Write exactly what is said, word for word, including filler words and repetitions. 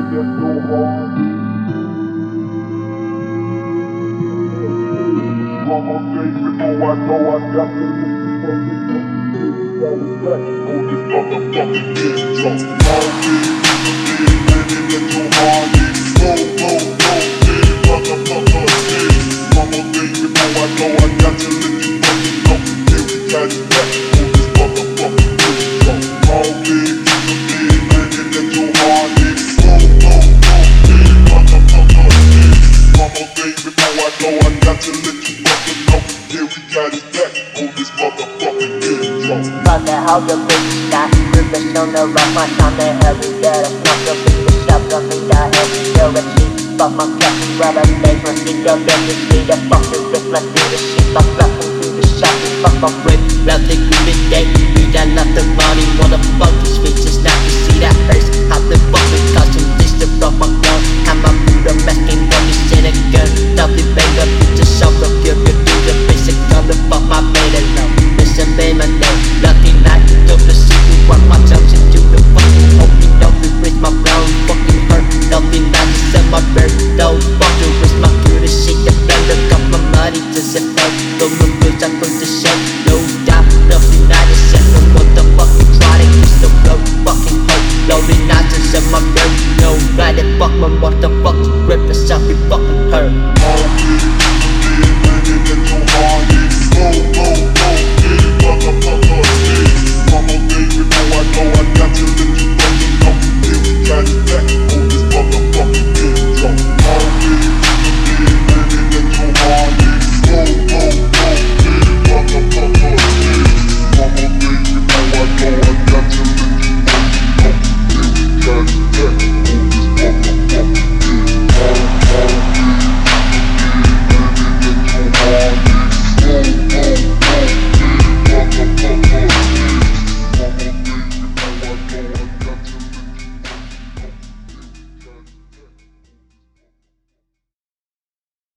One more thing before I go, I got to listen for the back on this motherfucking intro. All these niggas living in your heart, slow, slow, slow, big motherfucker shit. One more thing before I go, I got to listen for the know. Here we got it back on this motherfucking intro. All these niggas living in your heart, slow, slow, slow, big motherfucker shit. One more thing before I go, I got to listen. Here we got it back on this motherfucking intro. Fuck that how the bitch got grippers on the rock, my time to hurry, get a pump up in the shop, got me the heavy, you're a cheat. Fuck my captain, rubber legs, my stick up, get the speed, I fuck the bitch, let's do the shit, I'm flapping through the shop, fuck my break, round the good day, we got nothing money, motherfuckers.